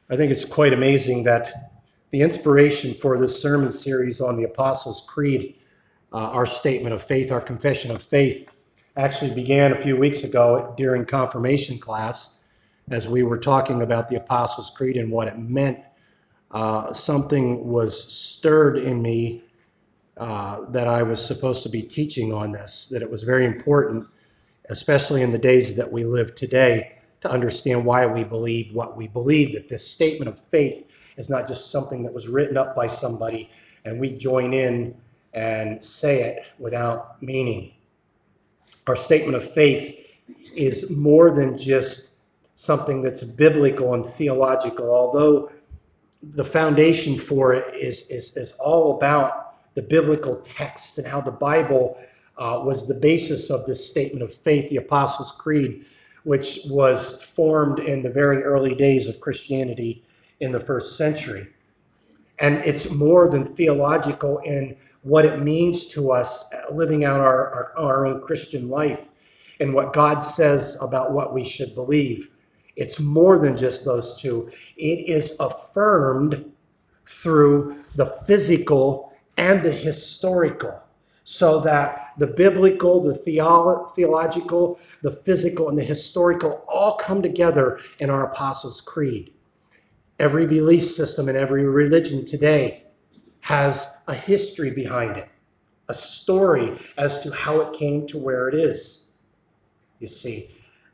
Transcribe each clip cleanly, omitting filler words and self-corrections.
I think it's quite amazing that the inspiration for this sermon series on the Apostles' Creed, our statement of faith, our confession of faith, actually began a few weeks ago during confirmation class as we were talking about the Apostles' Creed and what it meant. Something was stirred in me that I was supposed to be teaching on this, that it was very important, especially in the days that we live today, to understand why we believe what we believe, that this statement of faith is not just something that was written up by somebody and we join in and say it without meaning. Our statement of faith is more than just something that's biblical and theological, although the foundation for it is all about the biblical text and how the Bible was the basis of this statement of faith, the Apostles' Creed, which was formed in the very early days of Christianity in the first century. And it's more than theological in what it means to us living out our own Christian life and what God says about what we should believe. It's more than just those two. It is affirmed through the physical and the historical, so that the biblical, the theological, the physical, and the historical all come together in our Apostles' Creed. Every belief system and every religion today has a history behind it, a story as to how it came to where it is, you see.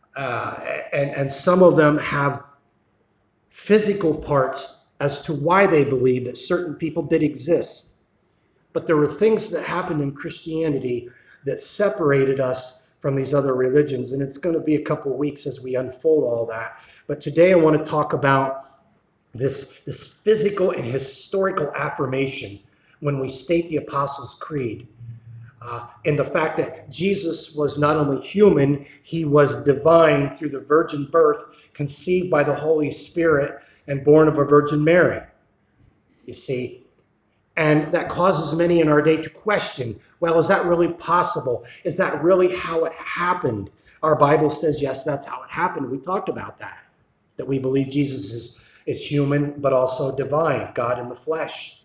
And some of them have physical parts as to why they believe that certain people did exist. But there were things that happened in Christianity that separated us from these other religions. And it's going to be a couple of weeks as we unfold all that. But today I want to talk about this physical and historical affirmation when we state the Apostles' Creed. And the fact that Jesus was not only human, he was divine through the virgin birth, conceived by the Holy Spirit, and born of a Virgin Mary. You see, and that causes many in our day to question, well, is that really possible? Is that really how it happened? Our Bible says, yes, that's how it happened. We talked about that we believe Jesus is human, but also divine, God in the flesh.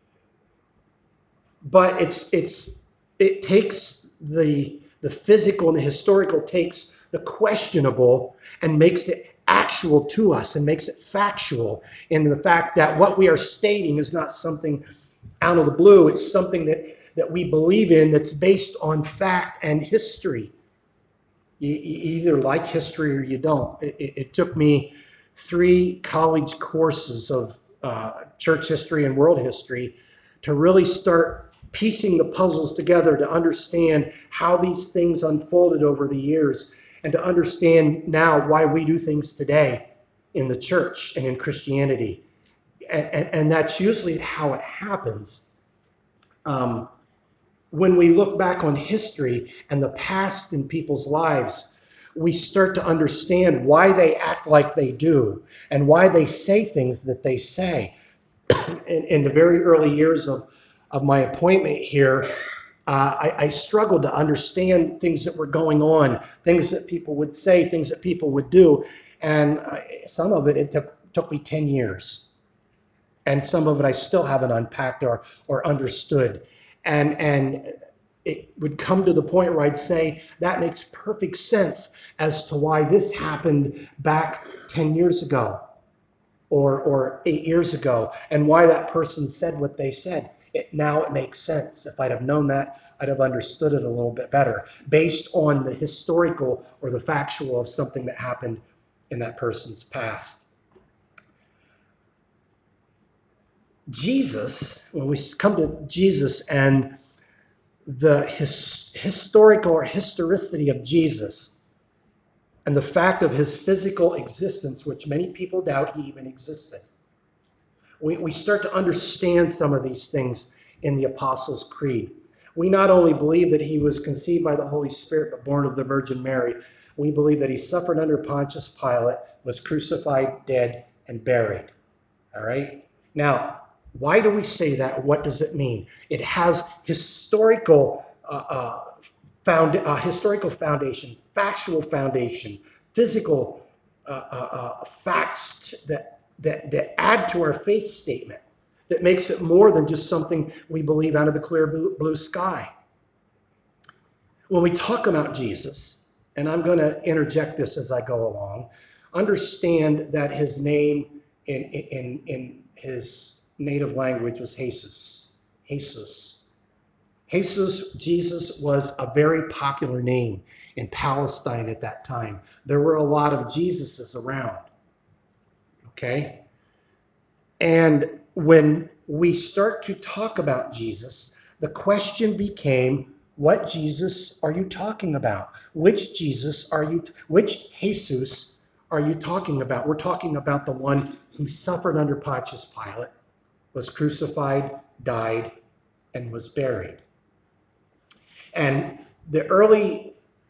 But it takes the physical and the historical, takes the questionable and makes it actual to us and makes it factual in the fact that what we are stating is not something out of the blue. It's something that we believe in that's based on fact and history. You either like history or you don't. It took me 3 college courses of church history and world history to really start piecing the puzzles together to understand how these things unfolded over the years and to understand now why we do things today in the church and in Christianity. And that's usually how it happens. When we look back on history and the past in people's lives, we start to understand why they act like they do and why they say things that they say. In the very early years of my appointment here, I struggled to understand things that were going on, things that people would say, things that people would do. And some of it took me 10 years. And some of it I still haven't unpacked or understood. And it would come to the point where I'd say that makes perfect sense as to why this happened back 10 years ago or 8 years ago and why that person said what they said. Now it makes sense. If I'd have known that, I'd have understood it a little bit better based on the historical or the factual of something that happened in that person's past. Jesus, when we come to Jesus and the historical or historicity of Jesus and the fact of his physical existence, which many people doubt he even existed, we start to understand some of these things in the Apostles' Creed. We not only believe that he was conceived by the Holy Spirit but born of the Virgin Mary, we believe that he suffered under Pontius Pilate, was crucified, dead, and buried. All right? Now, why do we say that? What does it mean? It has historical foundation, factual foundation, physical facts that add to our faith statement that makes it more than just something we believe out of the clear blue sky. When we talk about Jesus, and I'm going to interject this as I go along, understand that his name in his native language was Jesus. Jesus. Jesus, Jesus was a very popular name in Palestine at that time. There were a lot of Jesuses around. Okay? And when we start to talk about Jesus, the question became, what Jesus are you talking about? Which Jesus which Jesus are you talking about? We're talking about the one who suffered under Pontius Pilate, was crucified, died, and was buried. And the early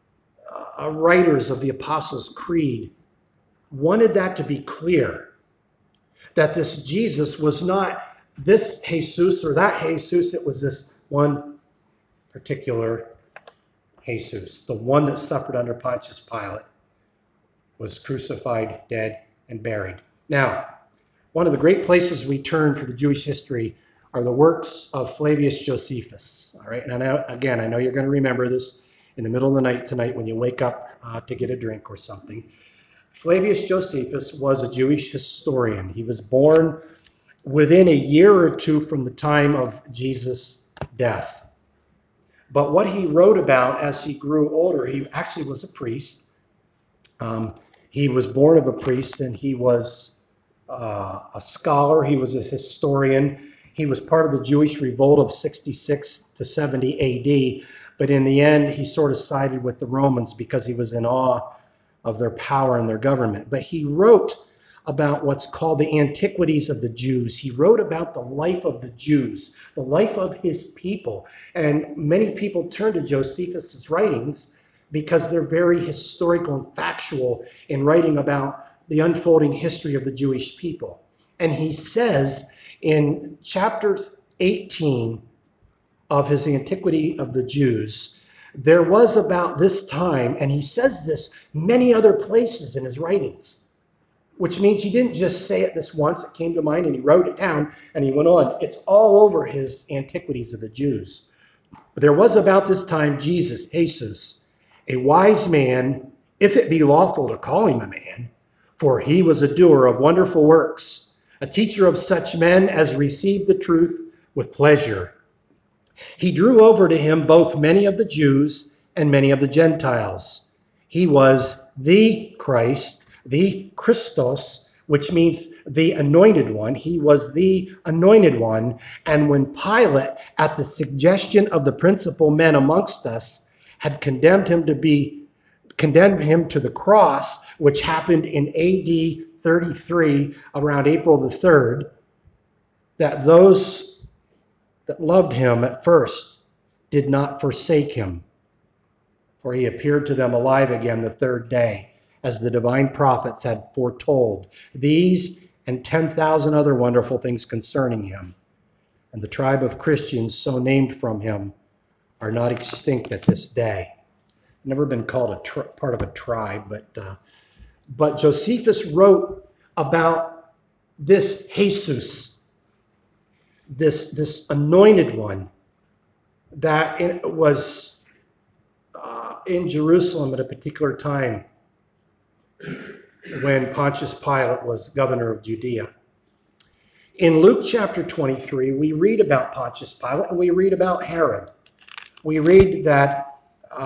writers of the Apostles' Creed wanted that to be clear, that this Jesus was not this Jesus or that Jesus, it was this one particular Jesus, the one that suffered under Pontius Pilate, was crucified, dead, and buried. Now, one of the great places we turn for the Jewish history are the works of Flavius Josephus. All right, and I know you're going to remember this in the middle of the night tonight when you wake up to get a drink or something. Flavius Josephus was a Jewish historian. He was born within a year or two from the time of Jesus' death. But what he wrote about as he grew older, he actually was a priest. He was born of a priest, and he was a scholar. He was a historian. He was part of the Jewish revolt of 66 to 70 AD. But in the end, he sort of sided with the Romans because he was in awe of their power and their government. But he wrote about what's called the Antiquities of the Jews. He wrote about the life of the Jews, the life of his people. And many people turn to Josephus' writings because they're very historical and factual in writing about the unfolding history of the Jewish people. And he says in chapter 18 of his Antiquity of the Jews, there was about this time, and he says this many other places in his writings, which means he didn't just say it this once, it came to mind and he wrote it down and he went on. It's all over his Antiquities of the Jews. But there was about this time Jesus, a wise man, if it be lawful to call him a man, for he was a doer of wonderful works, a teacher of such men as received the truth with pleasure. He drew over to him both many of the Jews and many of the Gentiles. He was the Christ, the Christos, which means the anointed one. He was the anointed one. And when Pilate, at the suggestion of the principal men amongst us, had condemned him to the cross, which happened in AD 33, around April the 3rd, that those that loved him at first did not forsake him, for he appeared to them alive again the third day, as the divine prophets had foretold. These and 10,000 other wonderful things concerning him. And the tribe of Christians so named from him are not extinct at this day. Never been called part of a tribe, but Josephus wrote about this Jesus, this anointed one that it was in Jerusalem at a particular time when Pontius Pilate was governor of Judea. In Luke chapter 23, we read about Pontius Pilate and we read about Herod. We read that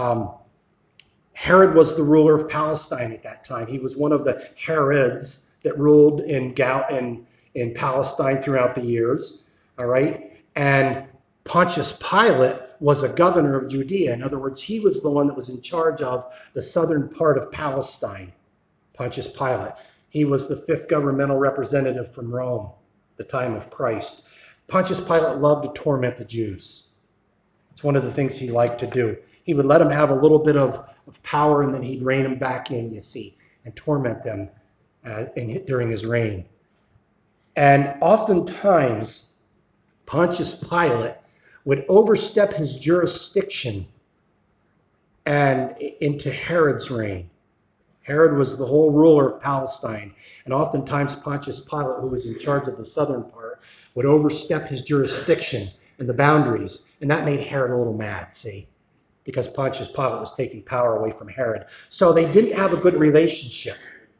Herod was the ruler of Palestine at that time. He was one of the Herods that ruled in Palestine throughout the years. All right. And Pontius Pilate was a governor of Judea. In other words, he was the one that was in charge of the southern part of Palestine. Pontius Pilate. He was the fifth governmental representative from Rome, the time of Christ. Pontius Pilate loved to torment the Jews. It's one of the things he liked to do. He would let them have a little bit of power, and then he'd rein them back in, you see, and torment them during his reign. And oftentimes, Pontius Pilate would overstep his jurisdiction and into Herod's reign. Herod was the whole ruler of Palestine, and oftentimes Pontius Pilate, who was in charge of the southern part, would overstep his jurisdiction and the boundaries, and that made Herod a little mad, see, because Pontius Pilate was taking power away from Herod. So they didn't have a good relationship.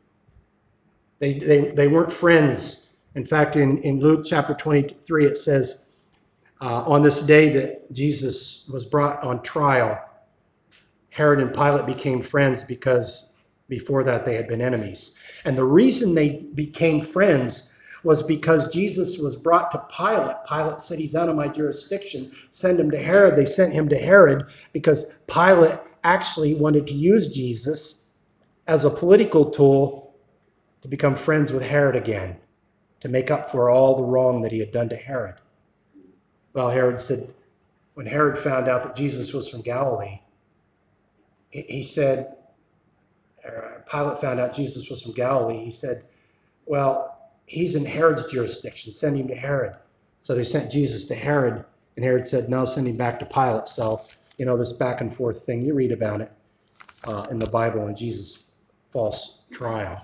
They weren't friends. In fact, in Luke chapter 23, it says, on this day that Jesus was brought on trial, Herod and Pilate became friends because before that they had been enemies. And the reason they became friends was because Jesus was brought to Pilate. Pilate said, he's out of my jurisdiction. Send him to Herod. They sent him to Herod because Pilate actually wanted to use Jesus as a political tool to become friends with Herod again, to make up for all the wrong that he had done to Herod. Well, Herod said, when Herod found out that Jesus was from Galilee, he said, Pilate found out Jesus was from Galilee, he said, well, he's in Herod's jurisdiction, send him to Herod. So they sent Jesus to Herod, and Herod said, no, send him back to Pilate. So, this back and forth thing, you read about it in the Bible in Jesus' false trial.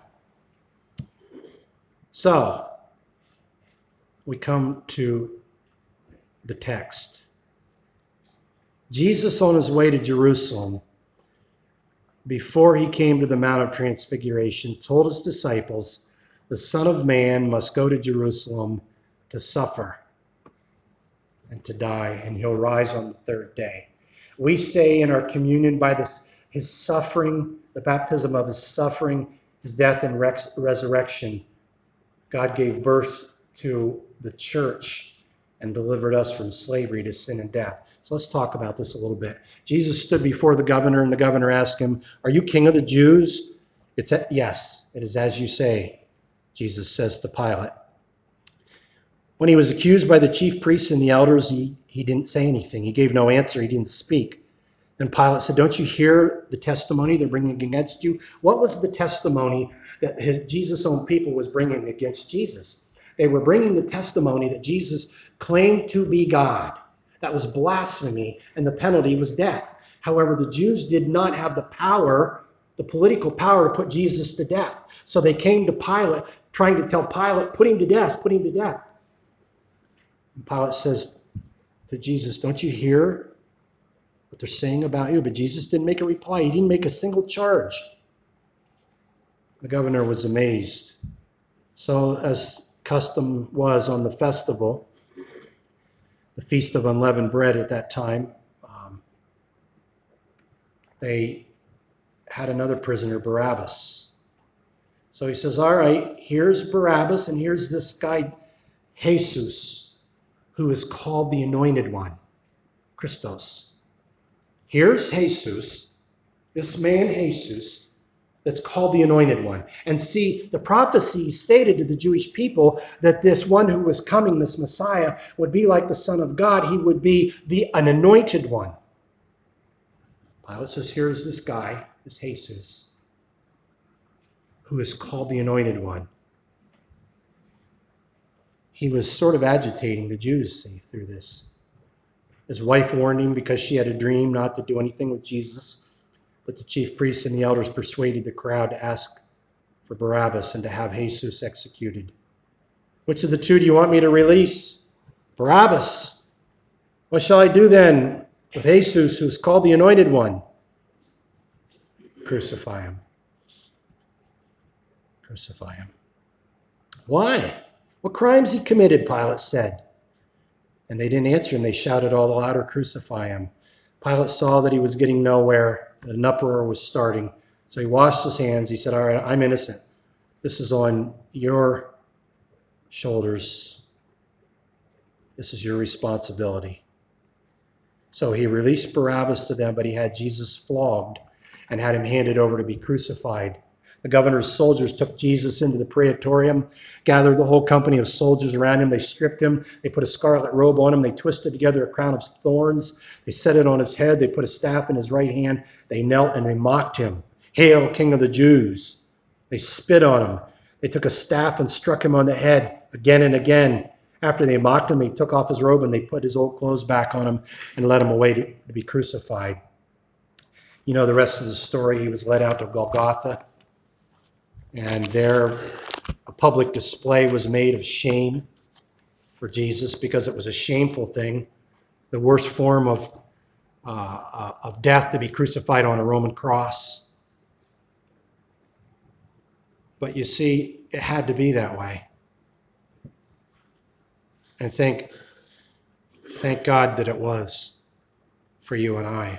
So, we come to the text. Jesus, on his way to Jerusalem, before he came to the Mount of Transfiguration, told his disciples, the Son of Man must go to Jerusalem to suffer and to die, and he'll rise on the third day. We say in our communion by his suffering, the baptism of his suffering, his death and resurrection, God gave birth to the church and delivered us from slavery to sin and death. So let's talk about this a little bit. Jesus stood before the governor, and the governor asked him, are you king of the Jews? Yes, it is as you say, Jesus says to Pilate. When he was accused by the chief priests and the elders, he didn't say anything. He gave no answer. He didn't speak. Then Pilate said, don't you hear the testimony they're bringing against you? What was the testimony that Jesus' own people was bringing against Jesus? They were bringing the testimony that Jesus claimed to be God. That was blasphemy, and the penalty was death. However, the Jews did not have the power, the political power, to put Jesus to death. So they came to Pilate, trying to tell Pilate, put him to death, put him to death. And Pilate says to Jesus, don't you hear what they're saying about you? But Jesus didn't make a reply. He didn't make a single charge. The governor was amazed. So, as custom was on the festival, the Feast of Unleavened Bread at that time, they had another prisoner, Barabbas. So he says, all right, here's Barabbas, and here's this guy, Jesus, who is called the Anointed One, Christos. Here's Jesus, this man Jesus, that's called the Anointed One. And see, the prophecy stated to the Jewish people that this one who was coming, this Messiah, would be like the Son of God. He would be an anointed one. Pilate says, here's this guy, this Jesus, who is called the Anointed One. He was sort of agitating the Jews, see, through this. His wife warned him because she had a dream not to do anything with Jesus. But the chief priests and the elders persuaded the crowd to ask for Barabbas and to have Jesus executed. Which of the two do you want me to release? Barabbas. What shall I do then with Jesus, who's called the Anointed One? Crucify him. Crucify him. Why? What crimes he committed, Pilate said. And they didn't answer him. They shouted all the louder, crucify him. Pilate saw that he was getting nowhere, that an uproar was starting. So he washed his hands. He said, all right, I'm innocent. This is on your shoulders. This is your responsibility. So he released Barabbas to them, but he had Jesus flogged and had him handed over to be crucified. The governor's soldiers took Jesus into the praetorium, gathered the whole company of soldiers around him. They stripped him. They put a scarlet robe on him. They twisted together a crown of thorns. They set it on his head. They put a staff in his right hand. They knelt and they mocked him. Hail, King of the Jews. They spit on him. They took a staff and struck him on the head again and again. After they mocked him, they took off his robe and they put his old clothes back on him and led him away to be crucified. You know the rest of the story. He was led out to Golgotha. And there a public display was made of shame for Jesus because it was a shameful thing, the worst form of death, to be crucified on a Roman cross. But you see, it had to be that way. And thank God that it was for you and I.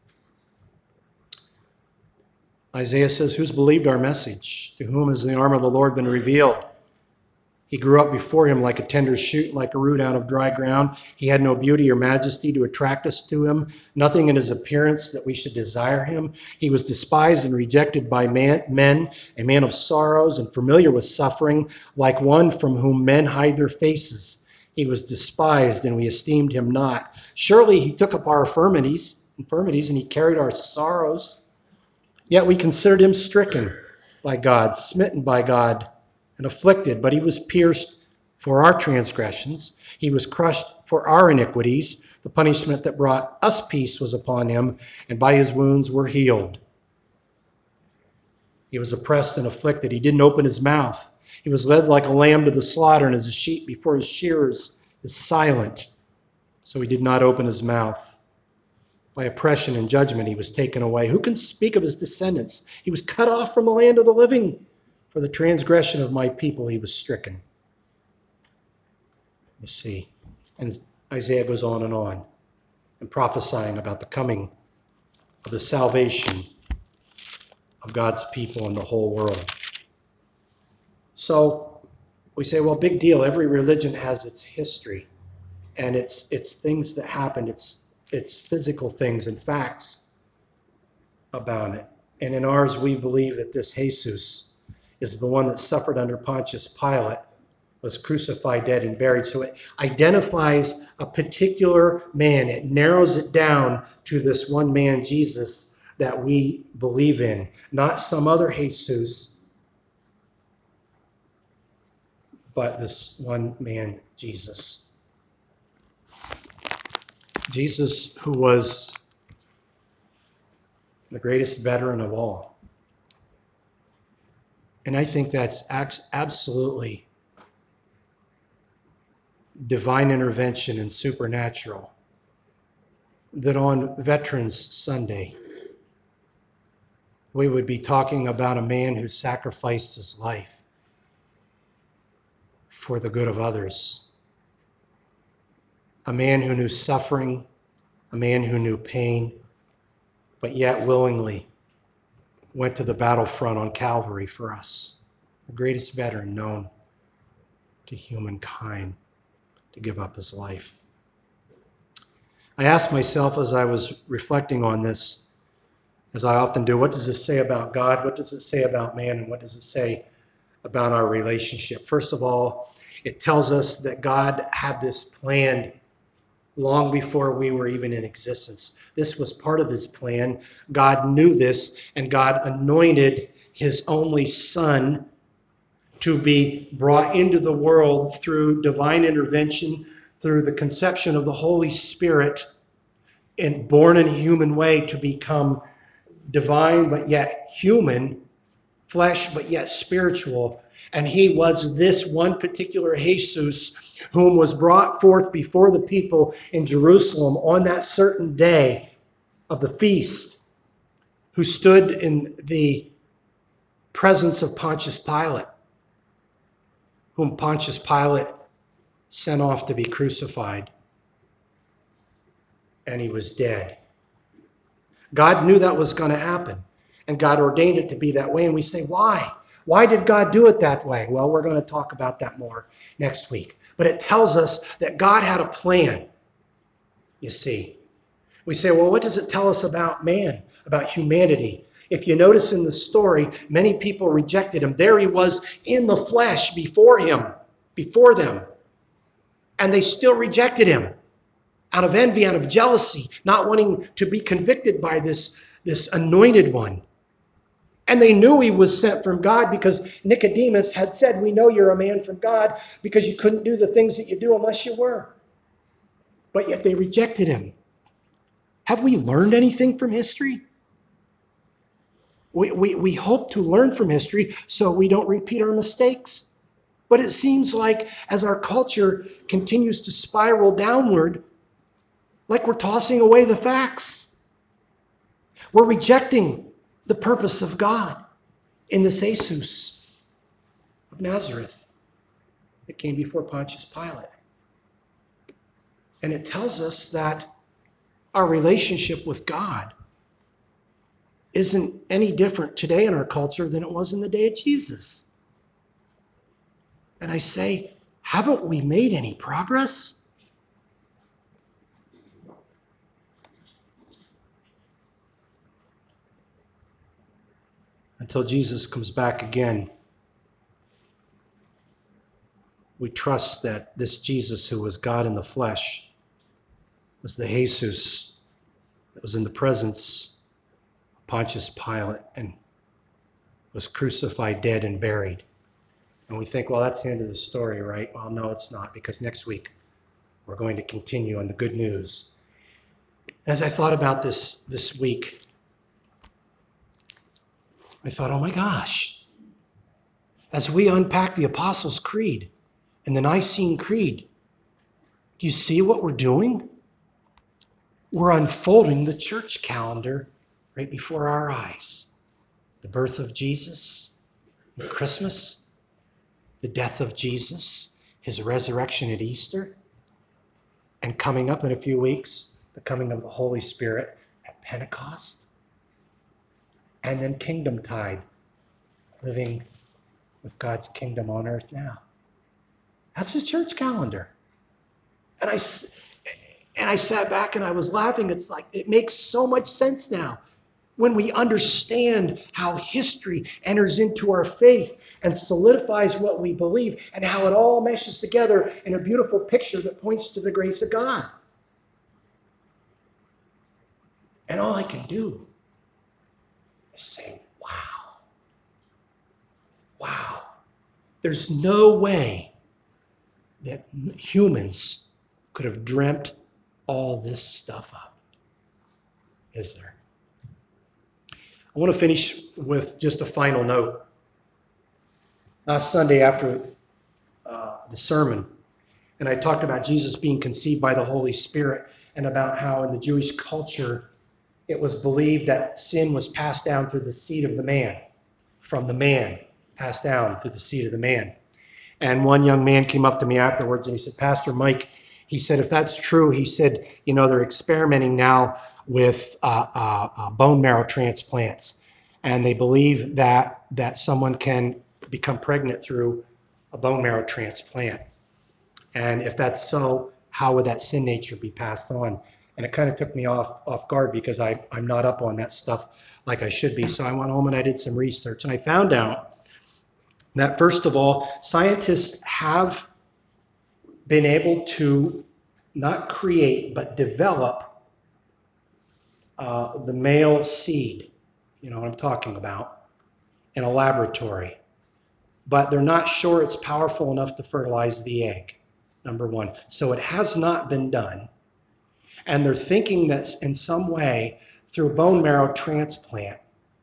Isaiah says, "Who's believed our message? To whom has the arm of the Lord been revealed? He grew up before him like a tender shoot, like a root out of dry ground. He had no beauty or majesty to attract us to him, nothing in his appearance that we should desire him. He was despised and rejected by men, a man of sorrows and familiar with suffering, like one from whom men hide their faces. He was despised, and we esteemed him not. Surely he took up our infirmities, and he carried our sorrows. Yet we considered him stricken by God, smitten by God, and afflicted. But he was pierced for our transgressions. He was crushed for our iniquities. The punishment that brought us peace was upon him, and by his wounds we're healed." He was oppressed and afflicted. He didn't open his mouth. He was led like a lamb to the slaughter, and as a sheep before his shearers is silent, so he did not open his mouth. By oppression and judgment he was taken away. Who can speak of his descendants? He was cut off from the land of the living. For the transgression of my people he was stricken. You see, and Isaiah goes on and prophesying about the coming of the salvation of God's people in the whole world. So we say, well, big deal. Every religion has its history, and it's things that happened. It's physical things and facts about it. And in ours, we believe that this Jesus is the one that suffered under Pontius Pilate, was crucified, dead, and buried. So it identifies a particular man. It narrows it down to this one man, Jesus, that we believe in, not some other Jesus, but this one man, Jesus. Jesus, who was the greatest veteran of all. And I think that's absolutely divine intervention and supernatural, that on Veterans Sunday, we would be talking about a man who sacrificed his life for the good of others, a man who knew suffering, a man who knew pain, but yet willingly went to the battlefront on Calvary for us, the greatest veteran known to humankind to give up his life. I asked myself as I was reflecting on this, as I often do, what does this say about God? What does it say about man? And what does it say about our relationship? First of all, it tells us that God had this planned long before we were even in existence. This was part of his plan. God knew this, and God anointed his only Son to be brought into the world through divine intervention, through the conception of the Holy Spirit, and born in a human way to become divine but yet human, flesh but yet spiritual. And he was this one particular Jesus whom was brought forth before the people in Jerusalem on that certain day of the feast, who stood in the presence of Pontius Pilate, whom Pontius Pilate sent off to be crucified, and he was dead. God knew that was going to happen, and God ordained it to be that way. And we say, why? Why did God do it that way? Well, we're going to talk about that more next week. But it tells us that God had a plan, you see. We say, well, what does it tell us about man, about humanity? If you notice in the story, many people rejected him. There he was in the flesh before them. And they still rejected him out of envy, out of jealousy, not wanting to be convicted by this anointed one. And they knew he was sent from God because Nicodemus had said, we know you're a man from God because you couldn't do the things that you do unless you were. But yet they rejected him. Have we learned anything from history? We hope to learn from history so we don't repeat our mistakes. But it seems like as our culture continues to spiral downward, like we're tossing away the facts. We're rejecting the purpose of God in this Jesus of Nazareth that came before Pontius Pilate. And it tells us that our relationship with God isn't any different today in our culture than it was in the day of Jesus. And I say, haven't we made any progress? Until Jesus comes back again, we trust that this Jesus who was God in the flesh was the Jesus that was in the presence of Pontius Pilate and was crucified, dead, and buried. And we think, well, that's the end of the story, right? Well, no, it's not, because next week we're going to continue on the good news. As I thought about this week, I thought, oh my gosh, as we unpack the Apostles' Creed and the Nicene Creed, do you see what we're doing? We're unfolding the church calendar right before our eyes. The birth of Jesus, Christmas, the death of Jesus, his resurrection at Easter, and coming up in a few weeks, the coming of the Holy Spirit at Pentecost, and then Kingdom Tide, living with God's kingdom on earth now. That's the church calendar. And I sat back and I was laughing. It's like, it makes so much sense now when we understand how history enters into our faith and solidifies what we believe and how it all meshes together in a beautiful picture that points to the grace of God. And all I can do is say, wow. Wow. There's no way that humans could have dreamt all this stuff up, is there? I want to finish with just a final note. Last Sunday after the sermon, and I talked about Jesus being conceived by the Holy Spirit and about how in the Jewish culture it was believed that sin was passed down through the seed of the man, from the man, passed down through the seed of the man. And one young man came up to me afterwards and he said, Pastor Mike, he said, if that's true, he said, they're experimenting now with bone marrow transplants. And they believe that someone can become pregnant through a bone marrow transplant. And if that's so, how would that sin nature be passed on? And it kind of took me off guard because I'm not up on that stuff like I should be. So I went home and I did some research. And I found out that, first of all, scientists have been able to not create, but develop the male seed, you know what I'm talking about, in a laboratory. But they're not sure it's powerful enough to fertilize the egg, number one. So it has not been done. And they're thinking that in some way, through a bone marrow transplant,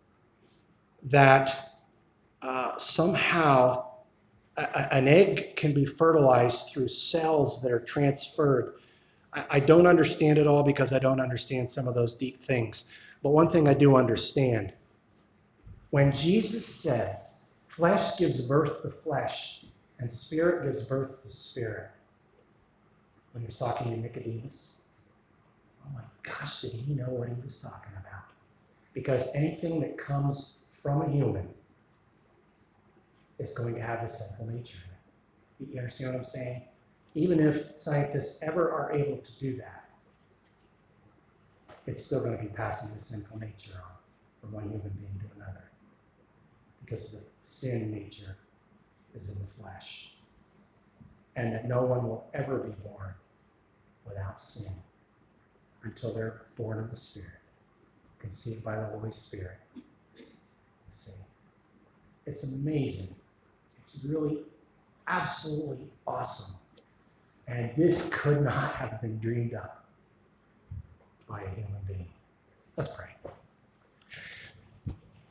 that somehow an egg can be fertilized through cells that are transferred. I don't understand it all because I don't understand some of those deep things. But one thing I do understand, when Jesus says, flesh gives birth to flesh and spirit gives birth to spirit, when he was talking to Nicodemus, oh my gosh, did he know what he was talking about? Because anything that comes from a human is going to have a sinful nature in it. You understand what I'm saying? Even if scientists ever are able to do that, it's still going to be passing the sinful nature on from one human being to another. Because the sin nature is in the flesh. And that no one will ever be born without sin until they're born of the Spirit, conceived by the Holy Spirit. See, it's amazing. It's really absolutely awesome. And this could not have been dreamed up by a human being. Let's pray.